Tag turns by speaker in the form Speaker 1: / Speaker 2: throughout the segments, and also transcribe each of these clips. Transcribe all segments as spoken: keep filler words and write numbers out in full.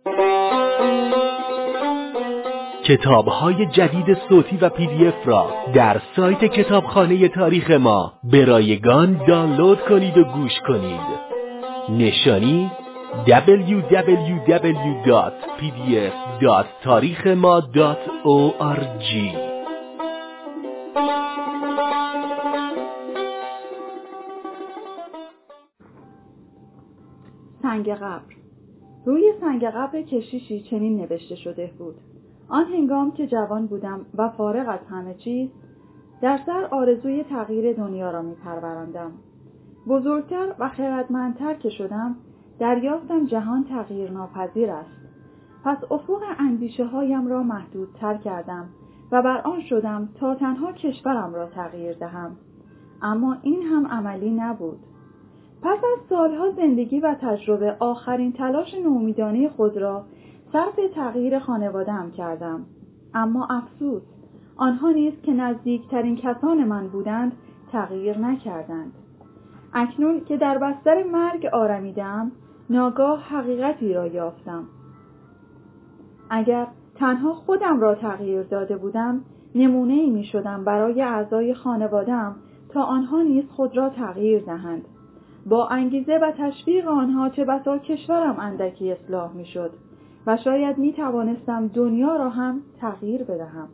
Speaker 1: کتاب‌های جدید صوتی و پی دی اف را در سایت کتابخانه تاریخ ما به رایگان دانلود کنید و گوش کنید. نشانی دبلیو دبلیو دبلیو دات پی دی اف دات تاریخ ما دات او آر جی.
Speaker 2: سنگ قبر. روی سنگ قبر کشیشی چنین نوشته شده بود: آن هنگام که جوان بودم و فارغ از همه چیز، در سر آرزوی تغییر دنیا را می پروراندم. بزرگتر و خردمندتر که شدم، دریافتم جهان تغییر ناپذیر است. پس افق اندیشه هایم را محدودتر کردم و بر آن شدم تا تنها کشورم را تغییر دهم. اما این هم عملی نبود. پس از سالها زندگی و تجربه، آخرین تلاش نومیدانه خود را صرف تغییر خانواده‌ام کردم. اما افسوس، آنها نیز که نزدیکترین کسان من بودند تغییر نکردند. اکنون که در بستر مرگ آرمیدم، ناگاه حقیقتی را یافتم. اگر تنها خودم را تغییر داده بودم، نمونه‌ای می شدم برای اعضای خانواده‌ام تا آنها نیز خود را تغییر دهند. با انگیزه و تشویق آنها چه بسا کشورم اندکی اصلاح می شد و شاید می توانستم دنیا را هم تغییر بدهم.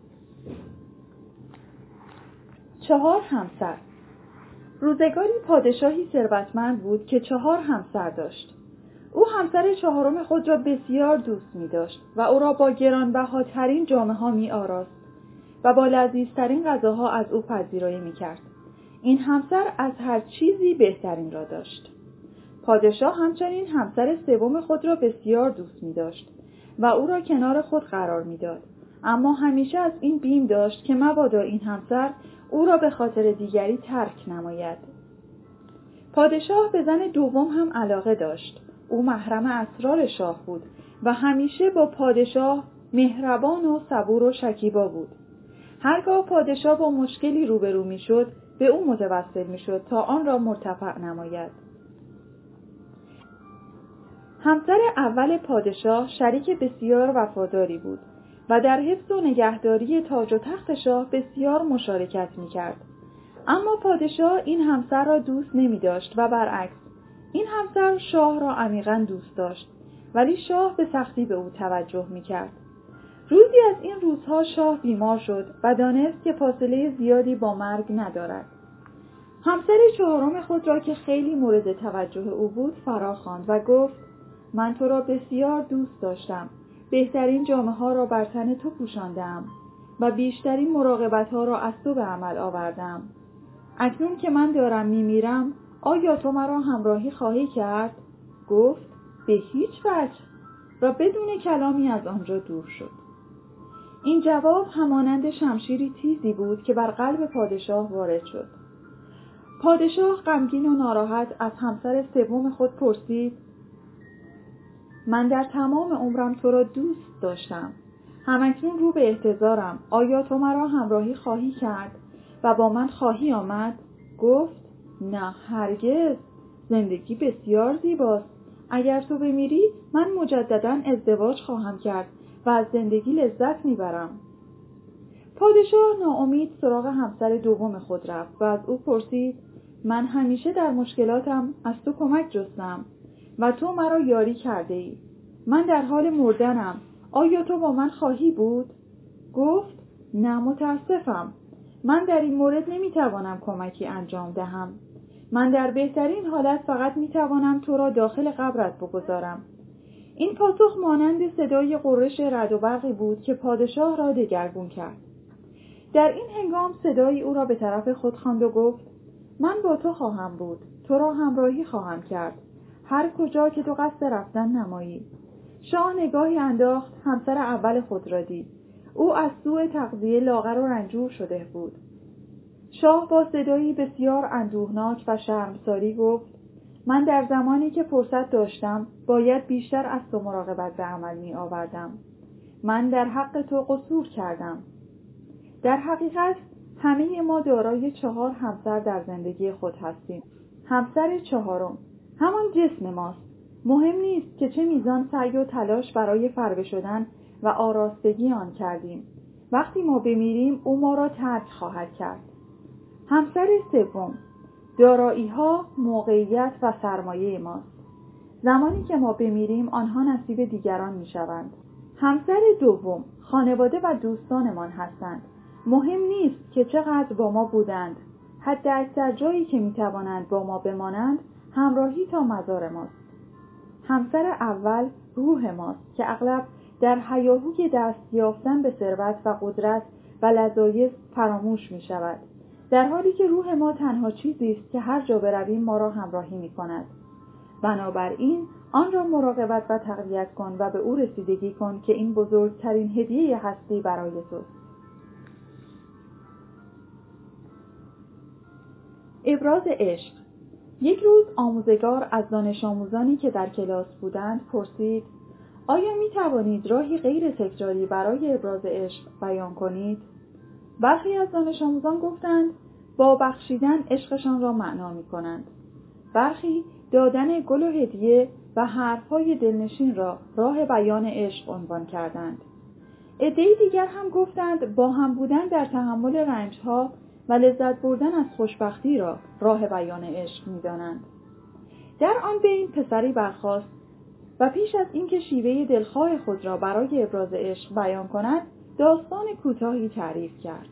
Speaker 2: چهار همسر. روزگاری پادشاهی ثروتمند بود که چهار همسر داشت. او همسر چهارم خود را بسیار دوست می داشت و او را با گرانبهاترین جامه‌ها می آراست و با لذیذترین غذاها از او پذیرایی می کرد. این همسر از هر چیزی بهترین را داشت. پادشاه همچنین همسر سوم خود را بسیار دوست می داشت و او را کنار خود قرار می داد. اما همیشه از این بیم داشت که مبادا این همسر او را به خاطر دیگری ترک نماید. پادشاه به زن دوم هم علاقه داشت. او محرم اسرار شاه بود و همیشه با پادشاه مهربان و صبور و شکیبا بود. هرگاه پادشاه با مشکلی روبرو می شد، به او متوسل می شد تا آن را مرتفع نماید. همسر اول پادشاه شریک بسیار وفاداری بود و در حفظ و نگهداری تاج و تخت شاه بسیار مشارکت می کرد. اما پادشاه این همسر را دوست نمی داشت و برعکس، این همسر شاه را عمیقاً دوست داشت، ولی شاه به سختی به او توجه می کرد. روزی از این روزها شاه بیمار شد و دانست که فاصله زیادی با مرگ ندارد. همسر چهارم خود را که خیلی مورد توجه او بود فرا خواند و گفت: من تو را بسیار دوست داشتم. بهترین جامه ها را بر تن تو پوشاندم و بیشترین مراقبت ها را از تو به عمل آوردم. اکنون که من دارم میمیرم، آیا تو مرا همراهی خواهی کرد؟ گفت: به هیچ وجه، و بدون کلامی از آنجا دور شد. این جواب همانند شمشیری تیزی بود که بر قلب پادشاه وارد شد. پادشاه غمگین و ناراحت از همسر سوم خود پرسید: من در تمام عمرم تو را دوست داشتم. همکنون رو به احتضارم. آیا تو مرا همراهی خواهی کرد و با من خواهی آمد؟ گفت: نه هرگز. زندگی بسیار زیباست. اگر تو بمیری من مجدداً ازدواج خواهم کرد و از زندگی لذت میبرم. پادشاه ناامید سراغ همسر دوم خود رفت و از او پرسید: من همیشه در مشکلاتم از تو کمک جستم و تو مرا یاری کرده ای. من در حال مردنم. آیا تو با من خواهی بود؟ گفت: نه متاسفم. من در این مورد نمیتوانم کمکی انجام دهم. من در بهترین حالت فقط میتوانم تو را داخل قبرت بگذارم. این پاسخ مانند صدای غرش رعد و برقی بود که پادشاه را دگرگون کرد. در این هنگام صدای او را به طرف خود خواند و گفت: من با تو خواهم بود. تو را همراهی خواهم کرد. هر کجا که تو قصد رفتن نمایی. شاه نگاهی انداخت، همسر اول خود را دید. او از سوء تغذیه لاغر و رنجور شده بود. شاه با صدایی بسیار اندوهناک و شرمساری گفت: من در زمانی که فرصت داشتم باید بیشتر از تو مراقبت به عمل می آوردم. من در حق تو قصور کردم. در حقیقت همه ما دارای چهار همسر در زندگی خود هستیم. همسر چهارم همان جسم ماست. مهم نیست که چه میزان سعی و تلاش برای فربه شدن و آراستگی آن کردیم. وقتی ما بمیریم او ما را ترک خواهد کرد. همسر سوم، دارایی‌ها، موقعیت و سرمایه ماست. زمانی که ما بمیریم آنها نصیب دیگران می‌شوند. همسر دوم، خانواده و دوستانمان هستند. مهم نیست که چقدر با ما بودند. حتی اکثر جایی که می‌توانند با ما بمانند، همراهی تا مزار ماست. همسر اول روح ماست که اغلب در هیاهوی دست یافتن به ثروت و قدرت و لذایذ فراموش می شود، در حالی که روح ما تنها چیزی است که هر جا برویم ما را همراهی می کند. بنابراین آن را مراقبت و تقویت کن و به او رسیدگی کن که این بزرگترین هدیه هستی برای توست. ابراز عشق. یک روز آموزگار از دانش آموزانی که در کلاس بودند پرسید: آیا می توانید راهی غیر تکراری برای ابراز عشق بیان کنید؟ برخی از دانش آموزان گفتند با بخشیدن عشقشان را معنا می کنند. برخی دادن گل و هدیه و حرفهای دلنشین را راه بیان عشق عنوان کردند. عده‌ای دیگر هم گفتند با هم بودن در تحمل رنجها و لذت بردن از خوشبختی را راه بیان عشق می دانند. در آن بین پسری برخاست و پیش از اینکه شیوه دلخواه خود را برای ابراز عشق بیان کند، داستان کوتاهی تعریف کرد.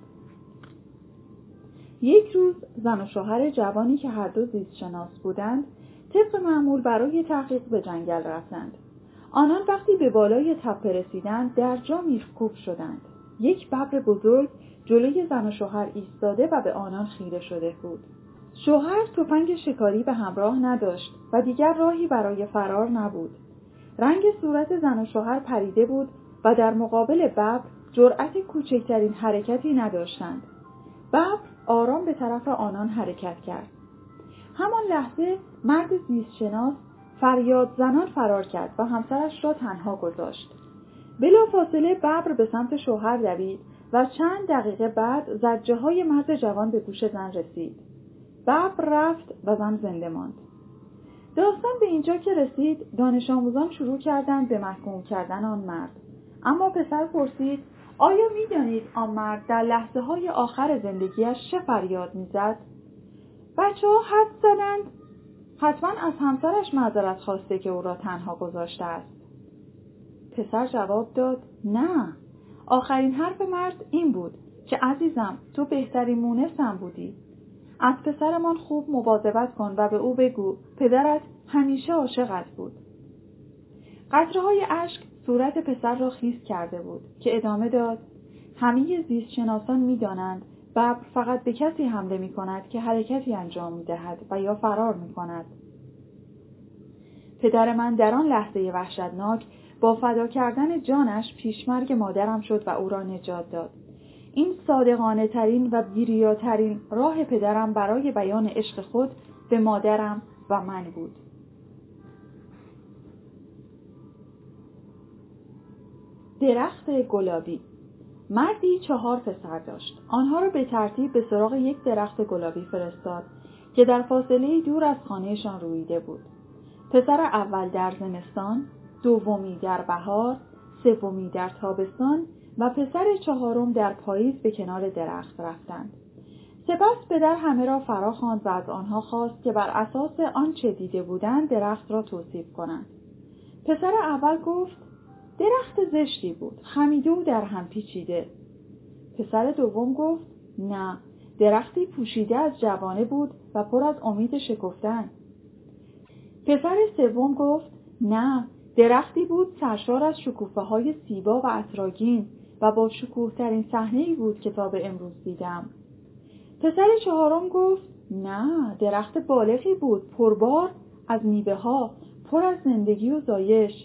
Speaker 2: یک روز زن و شوهر جوانی که هر دو زیست شناس بودند، طبق معمول برای تحقیق به جنگل رفتند. آنان وقتی به بالای تپه رسیدند، در جا میخکوب شدند. یک ببر بزرگ جلوی زن و شوهر ایستاده و به آنان خیره شده بود. شوهر تفنگ شکاری به همراه نداشت و دیگر راهی برای فرار نبود. رنگ صورت زن و شوهر پریده بود و در مقابل ببر جرأت کوچکترین حرکتی نداشتند. ببر آرام به طرف آنان حرکت کرد. همان لحظه مرد زیستشناس فریاد زنان فرار کرد و همسرش را تنها گذاشت. بلافاصله ببر به سمت شوهر دوید و چند دقیقه بعد زجه های مرد جوان به گوش زن رسید. ببر رفت و زن زنده ماند. داستان به اینجا که رسید، دانش آموزان شروع کردند به محکوم کردن آن مرد. اما پسر پرسید: آیا می دانید آن مرد در لحظه های آخر زندگیش چه فریاد می زد؟ بچه ها حد زدند حتما از همسرش معذرت خواسته که او را تنها گذاشته است. پسر جواب داد: نه، آخرین حرف مرد این بود که عزیزم تو بهترین مونسم بودی. از پسرمان خوب مواظبت کن و به او بگو پدرت همیشه عاشقت بود. قطره‌های اشک صورت پسر را خیس کرده بود که ادامه داد: همه زیستشناسان می‌دانند ببر فقط به کسی حمله می‌کند که حرکتی انجام می‌دهد و یا فرار می‌کند. پدر من در آن لحظه وحشتناک با فدا کردن جانش پیشمرگ مادرم شد و او را نجات داد. این صادقانه ترین و بی‌ریاترین راه پدرم برای بیان عشق خود به مادرم و من بود. درخت گلابی. مردی چهار پسر داشت. آنها را به ترتیب به سراغ یک درخت گلابی فرستاد که در فاصله دور از خانهشان رویده بود. پسر اول در زمستان، دومی در بهار، سومی در تابستان و پسر چهارم در پاییز به کنار درخت رفتند. سپس پدر همه را فرا خواند و از آنها خواست که بر اساس آنچه دیده بودند درخت را توصیف کنند. پسر اول گفت: درخت زشتی بود، خمیده و در هم پیچیده. پسر دوم گفت: نه، درختی پوشیده از جوانه بود و پر از امید شکفتن. پسر سوم گفت: نه، درختی بود سرشار از شکوفه‌های زیبا و عطرآگین و با شکوه‌ترین صحنه‌ای بود که تا به امروز دیدم. پسر چهارم گفت: نه، درخت بالغی بود، پربار از میوه‌ها، پر از زندگی و زایش.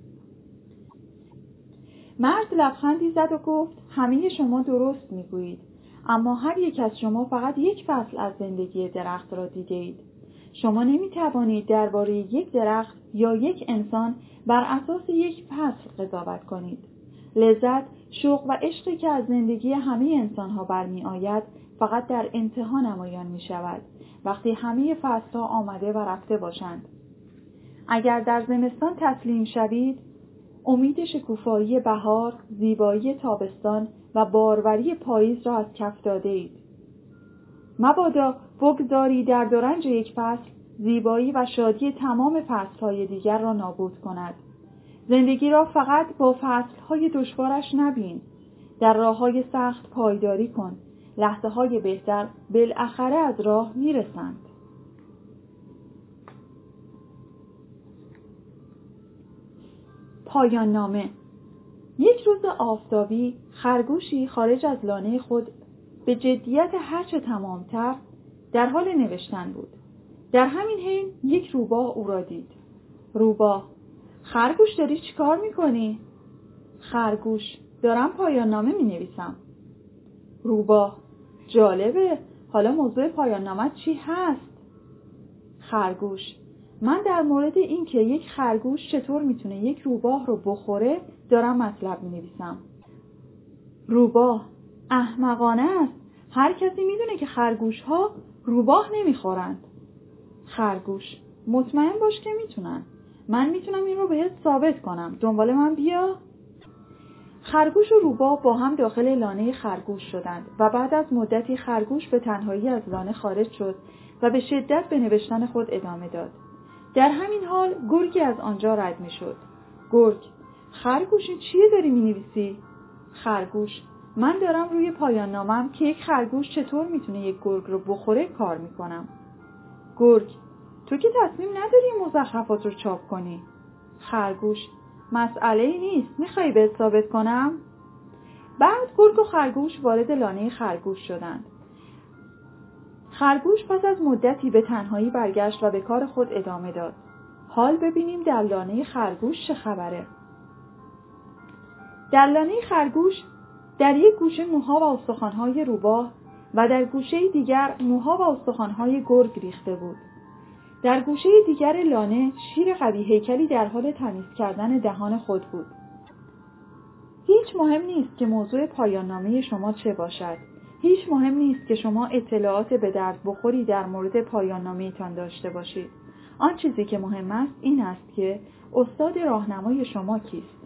Speaker 2: مرد لبخندی زد و گفت: همه شما درست میگویید، اما هر یک از شما فقط یک فصل از زندگی درخت را دیده اید. شما نمیتوانید درباره یک درخت یا یک انسان بر اساس یک فصل قضاوت کنید. لذت، شوق و عشقی که از زندگی همه انسانها برمی آید فقط در انتها نمایان می شود، وقتی همه فصلها آمده و رفته باشند. اگر در زمستان تسلیم شوید، امید شکوفایی بهار، زیبایی تابستان و باروری پاییز را از کف داده اید. مبادا بگذاری در دو رنج یک فصل زیبایی و شادی تمام فصلهای دیگر را نابود کند. زندگی را فقط با فصلهای دشوارش نبین. در راههای سخت پایداری کن. لحظه های بهتر بالاخره از راه میرسند. پایان نامه. یک روز آفتابی خرگوشی خارج از لانه خود به جدیت هرچه تمامتر در حال نوشتن بود. در همین حین یک روباه او را دید. روباه: خرگوش داری چی کار میکنی؟ خرگوش: دارم پایان نامه می نویسم. روباه: جالبه، حالا موضوع پایان نامه چی هست؟ خرگوش: من در مورد این که یک خرگوش چطور میتونه یک روباه رو بخوره دارم مطلب می نویسم. روباه: احمقانه است، هر کسی میدونه که خرگوش ها روباه نمیخورند. خرگوش: مطمئن باش که میتونن، من میتونم این رو بهت ثابت کنم، دنبال من بیا. خرگوش و روباه با هم داخل لانه خرگوش شدند و بعد از مدتی خرگوش به تنهایی از لانه خارج شد و به شدت به نوشتن خود ادامه داد. در همین حال گرگی از آنجا رد می شد. گرگ: خرگوش این چیه داری می نویسی؟ خرگوش: من دارم روی پایان نامم که یک خرگوش چطور میتونه یک گرگ رو بخوره کار میکنم. گرگ: تو که تصمیم نداری این مزخرفات رو چاپ کنی. خرگوش: مسئله ای نیست، میخوایی بهت ثابت کنم؟ بعد گرگ و خرگوش وارد لانه خرگوش شدند. خرگوش پس از مدتی به تنهایی برگشت و به کار خود ادامه داد. حال ببینیم در لانه خرگوش چه خبره. در لانه خرگوش در یک گوشه موها و استخوان‌های روباه و در گوشه دیگر موها و استخوان‌های گرگ ریخته بود. در گوشه دیگر لانه شیر قوی هیکلی در حال تمیز کردن دهان خود بود. هیچ مهم نیست که موضوع پایان نامه شما چه باشد. هیچ مهم نیست که شما اطلاعات به درد بخوری در مورد پایان نامه‌تان داشته باشید. آن چیزی که مهم است این است که استاد راهنمای شما کیست.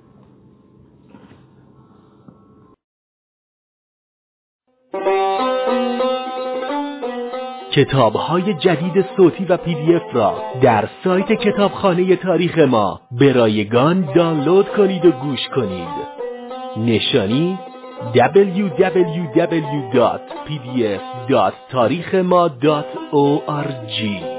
Speaker 1: کتاب‌های جدید صوتی و پی دی اف را در سایت کتابخانه تاریخ ما به رایگان دانلود کنید و گوش کنید. نشانی دبلیو دبلیو دبلیو دات پی دی اف دات تاریخ ما دات او آر جی